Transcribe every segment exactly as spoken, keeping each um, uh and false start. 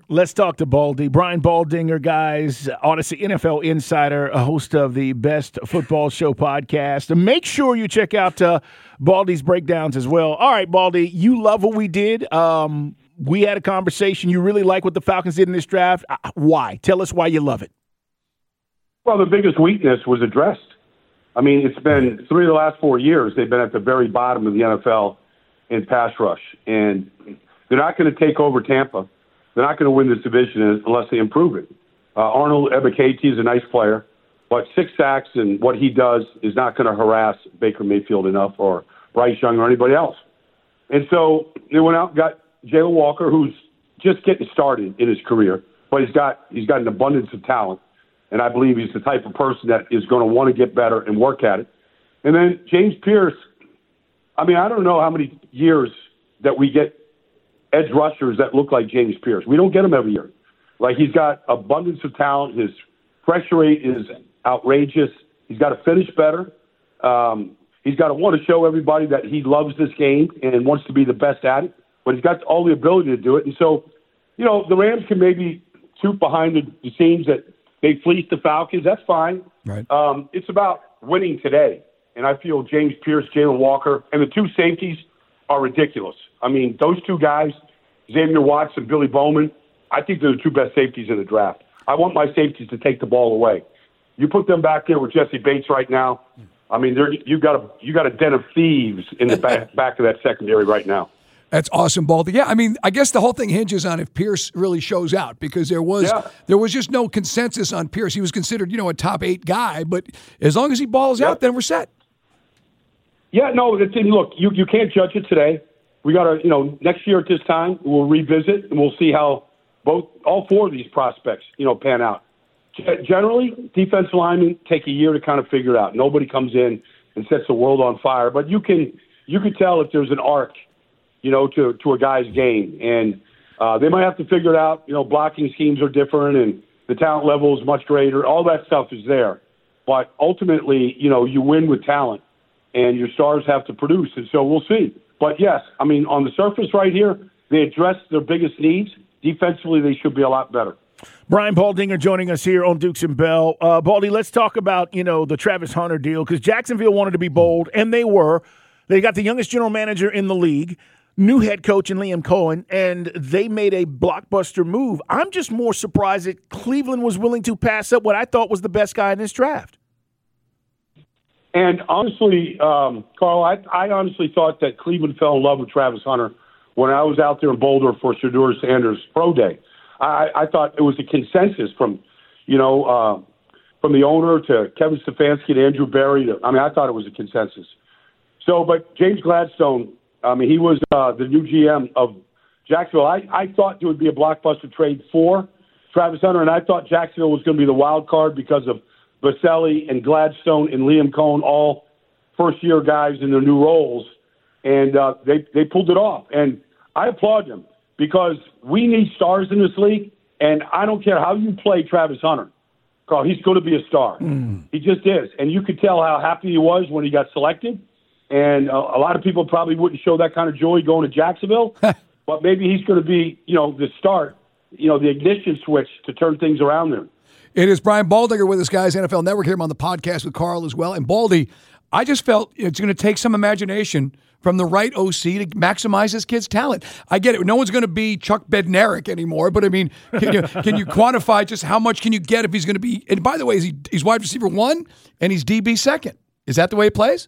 Let's talk to Baldy. Brian Baldinger, guys, Odyssey N F L Insider, a host of the Best Football Show podcast. And make sure you check out uh, Baldy's breakdowns as well. All right, Baldy, you love what we did. Um, we had a conversation. You really like what the Falcons did in this draft. Uh, why? Tell us why you love it. Well, the biggest weakness was addressed. I mean, it's been three of the last four years, they've been at the very bottom of the N F L in pass rush. And they're not going to take over Tampa. They're not going to win this division unless they improve it. Uh, Arnold Ebiketie is a nice player, but six sacks and what he does is not going to harass Baker Mayfield enough or Bryce Young or anybody else. And so they went out and got Jalen Walker, who's just getting started in his career, but he's got he's got an abundance of talent. And I believe he's the type of person that is going to want to get better and work at it. And then James Pierce, I mean, I don't know how many years that we get edge rushers that look like James Pierce. We don't get them every year. Like, he's got abundance of talent. His pressure rate is outrageous. He's got to finish better. Um, he's got to want to show everybody that he loves this game and wants to be the best at it. But he's got all the ability to do it. And so, you know, the Rams can maybe shoot behind the, the scenes that they fleeced the Falcons. That's fine. Right. Um, it's about winning today. And I feel James Pierce, Jalen Walker, and the two safeties are ridiculous. I mean, those two guys, Xavier Watts and Billy Bowman, I think they're the two best safeties in the draft. I want my safeties to take the ball away. You put them back there with Jesse Bates right now. I mean, you got a you got a den of thieves in the back, back of that secondary right now. That's awesome, Baldy. Yeah, I mean, I guess the whole thing hinges on if Pierce really shows out, because there was yeah. there was just no consensus on Pierce. He was considered, you know, a top eight guy, but as long as he balls yeah. out, then we're set. Yeah, no, it's, look, you, you can't judge it today. We got to, you know, next year at this time, we'll revisit and we'll see how both, all four of these prospects, you know, pan out. G- generally, defensive linemen take a year to kind of figure it out. Nobody comes in and sets the world on fire, but you can, you can tell if there's an arc, you know, to, to a guy's game. And uh, they might have to figure it out. You know, blocking schemes are different and the talent level is much greater. All that stuff is there. But ultimately, you know, you win with talent. And your stars have to produce, and so we'll see. But, yes, I mean, on the surface right here, they address their biggest needs. Defensively, they should be a lot better. Brian Baldinger joining us here on Dukes and Bell. Uh, Baldy, let's talk about, you know, the Travis Hunter deal, because Jacksonville wanted to be bold, and they were. They got the youngest general manager in the league, new head coach in Liam Cohen, and they made a blockbuster move. I'm just more surprised that Cleveland was willing to pass up what I thought was the best guy in this draft. And honestly, um, Carl, I, I honestly thought that Cleveland fell in love with Travis Hunter when I was out there in Boulder for Shedeur Sanders' pro day. I, I thought it was a consensus from, you know, uh, from the owner to Kevin Stefanski to Andrew Berry. To, I mean, I thought it was a consensus. So, but James Gladstone, I mean, he was uh, the new G M of Jacksonville. I, I thought there would be a blockbuster trade for Travis Hunter, and I thought Jacksonville was going to be the wild card because of Vaselli and Gladstone and Liam Cohen, all first-year guys in their new roles, and uh, they they pulled it off. And I applaud them because we need stars in this league, and I don't care how you play Travis Hunter, Carl, he's going to be a star. Mm. He just is. And you could tell how happy he was when he got selected, and uh, a lot of people probably wouldn't show that kind of joy going to Jacksonville, but maybe he's going to be, you know, the start, you know, the ignition switch to turn things around there. It is Brian Baldinger with us, guys, N F L Network, here on the podcast with Carl as well. And Baldy, I just felt it's going to take some imagination from the right O C to maximize this kid's talent. I get it. No one's going to be Chuck Bednarik anymore, but I mean, can you, can you quantify just how much can you get if he's going to be, and by the way, is he, he's wide receiver one and he's D B second. Is that the way it plays?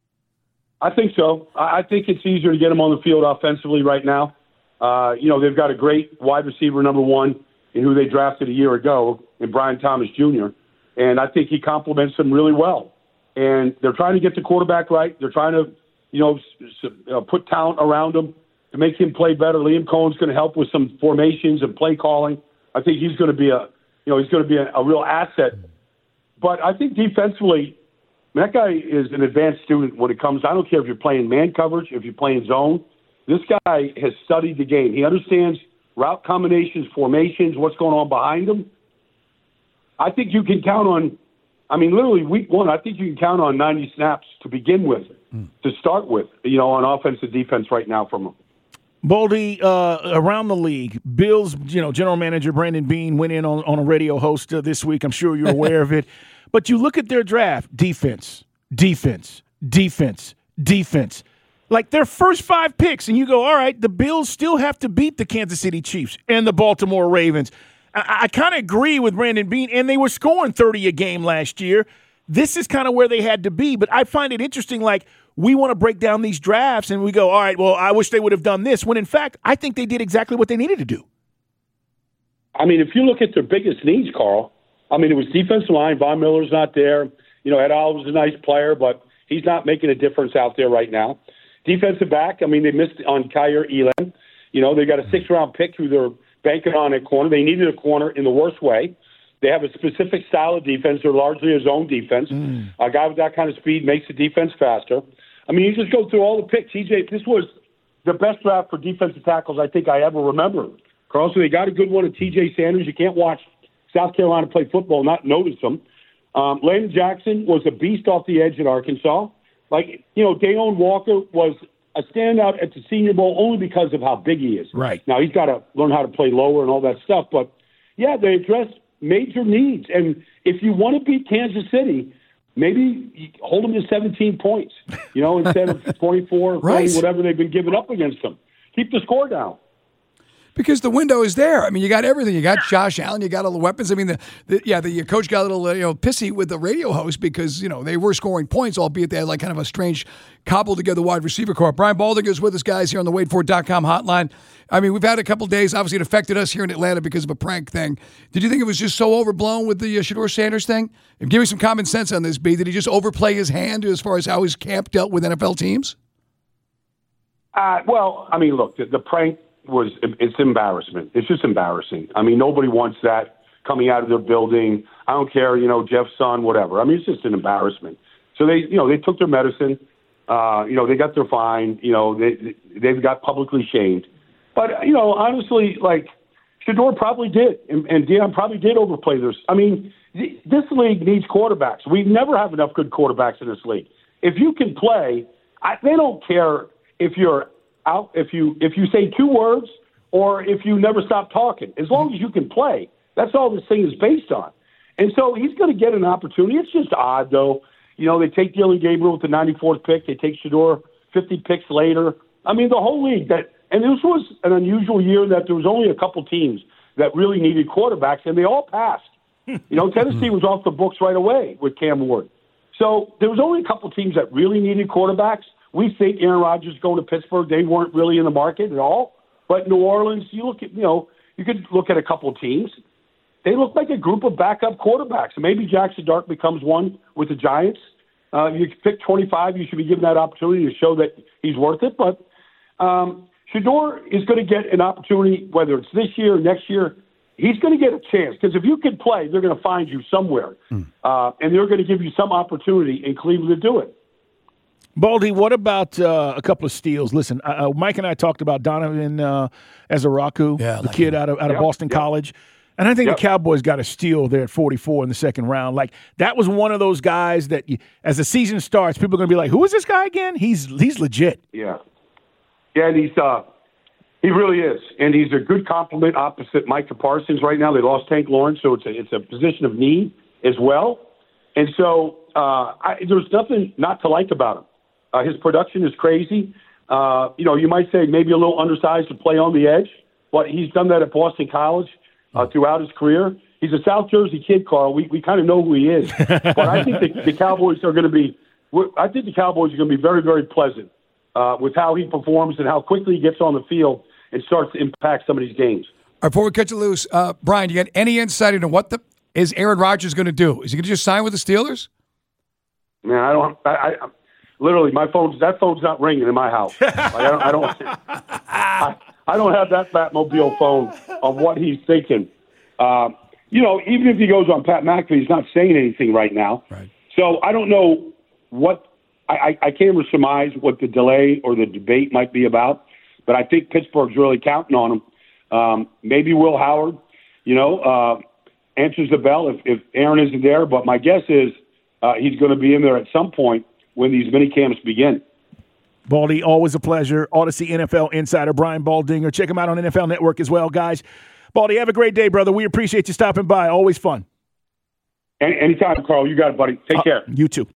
I think so. I think it's easier to get him on the field offensively right now. Uh, you know, they've got a great wide receiver number one in who they drafted a year ago, in Brian Thomas Junior, and I think he complements them really well. And they're trying to get the quarterback right. They're trying to, you know, s- uh, put talent around him to make him play better. Liam Cohen's going to help with some formations and play calling. I think he's going to be a, you know, he's going to be a, a real asset. But I think defensively, that guy is an advanced student when it comes. I don't care if you're playing man coverage, if you're playing zone. This guy has studied the game. He understands route combinations, formations, what's going on behind him. I think you can count on, I mean, literally week one, I think you can count on ninety snaps to begin with, mm. to start with, you know, on offense and defense right now from him. Baldy, uh, around the league, Bills, you know, general manager Brandon Beane went in on, on a radio host uh, this week. I'm sure you're aware of it. But you look at their draft, defense, defense, defense, defense. Like their first five picks, and you go, all right, the Bills still have to beat the Kansas City Chiefs and the Baltimore Ravens. I, I kind of agree with Brandon Beane, and they were scoring thirty a game last year. This is kind of where they had to be. But I find it interesting, like, we want to break down these drafts, and we go, all right, well, I wish they would have done this, when in fact, I think they did exactly what they needed to do. I mean, if you look at their biggest needs, Carl, I mean, it was defensive line. Von Miller's not there. You know, Ed Oliver's a nice player, but he's not making a difference out there right now. Defensive back, I mean, they missed on Kyer Elam. You know, they got a six-round pick who they're banking on at corner. They needed a corner in the worst way. They have a specific style of defense. They're largely a zone defense. Mm. A guy with that kind of speed makes the defense faster. I mean, you just go through all the picks. T J, this was the best draft for defensive tackles I think I ever remember. Carl, so they got a good one at T J Sanders. You can't watch South Carolina play football and not notice them. Um, Landon Jackson was a beast off the edge at Arkansas. Like, you know, Dayon Walker was a standout at the Senior Bowl only because of how big he is. Right. Now, he's got to learn how to play lower and all that stuff. But, yeah, they addressed major needs. And if you want to beat Kansas City, maybe you hold them to seventeen points, you know, instead of twenty-four, right. twenty, whatever they've been giving up against them. Keep the score down. Because the window is there. I mean, you got everything. You got Josh Allen. You got all the weapons. I mean, the, the yeah, the coach got a little you know pissy with the radio host because you know they were scoring points, albeit they had like kind of a strange cobbled together wide receiver core. Brian Baldinger is with us, guys, here on the Wade Ford dot com hotline. I mean, we've had a couple days. Obviously, it affected us here in Atlanta because of a prank thing. Did you think it was just so overblown with the uh, Shedeur Sanders thing? And give me some common sense on this, B. Did he just overplay his hand as far as how his camp dealt with N F L teams? Uh, well, I mean, look, the, the prank was it's embarrassment. It's just embarrassing. I mean, nobody wants that coming out of their building. I don't care, you know, Jeff's son, whatever. I mean, it's just an embarrassment. So they, you know, they took their medicine. Uh, you know, they got their fine. You know, they they've got publicly shamed. But you know, honestly, like Shedeur probably did, and, and Deion probably did overplay this. I mean, th- this league needs quarterbacks. We never have enough good quarterbacks in this league. If you can play, I, they don't care if you're out, if you if you say two words or if you never stop talking. As long as you can play, that's all this thing is based on. And so he's going to get an opportunity. It's just odd, though. You know, they take Dylan Gabriel with the ninety-fourth pick. They take Shedeur fifty picks later. I mean, the whole league. That and this was an unusual year that there was only a couple teams that really needed quarterbacks, and they all passed. You know, Tennessee was off the books right away with Cam Ward. So there was only a couple teams that really needed quarterbacks. We think Aaron Rodgers going to Pittsburgh, they weren't really in the market at all. But New Orleans, you look at, you know, you could look at a couple teams. They look like a group of backup quarterbacks. Maybe Jackson Dart becomes one with the Giants. Uh, you pick twenty-five, you should be given that opportunity to show that he's worth it. But um, Shedeur is going to get an opportunity, whether it's this year or next year. He's going to get a chance because if you can play, they're going to find you somewhere. Mm. Uh, and they're going to give you some opportunity in Cleveland to do it. Baldy, what about uh, a couple of steals? Listen, uh, Mike and I talked about Donovan uh, Ezaraku, yeah, the like kid him. out of out yep, of Boston yep. College. And I think yep. the Cowboys got a steal there at forty-four in the second round. Like, that was one of those guys that, you, as the season starts, people are going to be like, who is this guy again? He's he's legit. Yeah. Yeah, and he's uh, he really is. And he's a good complement opposite Micah Parsons right now. They lost Tank Lawrence, so it's a, it's a position of need as well. And so uh, I, there's nothing not to like about him. Uh, his production is crazy. Uh, you know, you might say maybe a little undersized to play on the edge, but he's done that at Boston College uh, throughout his career. He's a South Jersey kid, Carl. We we kind of know who he is. But I think the, the Cowboys are going to be – I think the Cowboys are going to be very, very pleasant uh, with how he performs and how quickly he gets on the field and starts to impact some of these games. All right, before we cut you loose, uh, Brian, you got any insight into what the is Aaron Rodgers going to do? Is he going to just sign with the Steelers? Man, I don't I, – I, Literally, my phone's that phone's not ringing in my house. Like, I don't, I don't, I, I don't have that Batmobile phone on what he's thinking. Uh, you know, even if he goes on Pat McAfee, he's not saying anything right now. Right. So I don't know what I, I, I can't even surmise what the delay or the debate might be about. But I think Pittsburgh's really counting on him. Um, maybe Will Howard, you know, uh, answers the bell if, if Aaron isn't there. But my guess is uh, he's going to be in there at some point when these mini camps begin. Baldy, always a pleasure. Odyssey N F L insider Brian Baldinger. Check him out on N F L Network as well, guys. Baldy, have a great day, brother. We appreciate you stopping by. Always fun. Any, anytime, Carl. You got it, buddy. Take uh, care. You too.